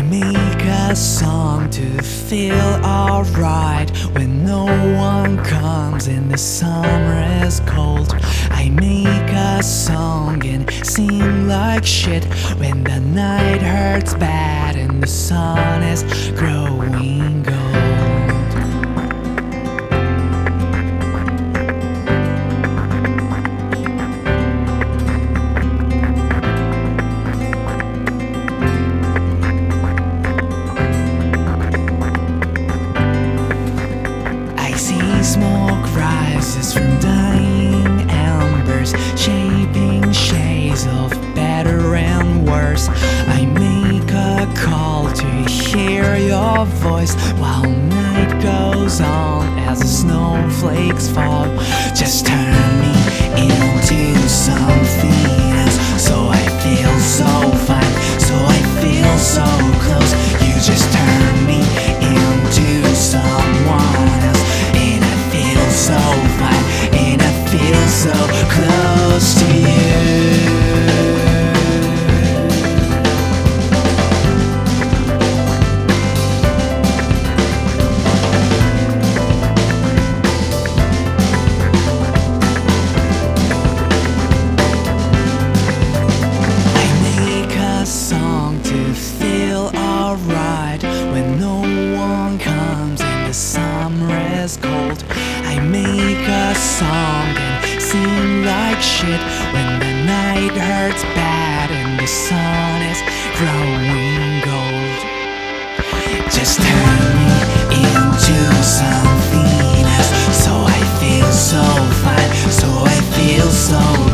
make a song to feel alright when no one comes and the summer is cold. I make a song and sing like shit when the night hurts bad and the sun is growing gold. Smoke rises from dying embers, shaping shades of better and worse. I make a call to hear your voice while night goes on as the snowflakes fall. Just turn me into something else, so I feel so fine, so I feel so close. You just turn me into someone else, and I feel so fine, and I feel so close to you. Song to feel alright when no one comes and the summer is cold. I make a song and sing like shit when the night hurts bad and the sun is growing gold. Just turn me into something else, so I feel so fine, so I feel so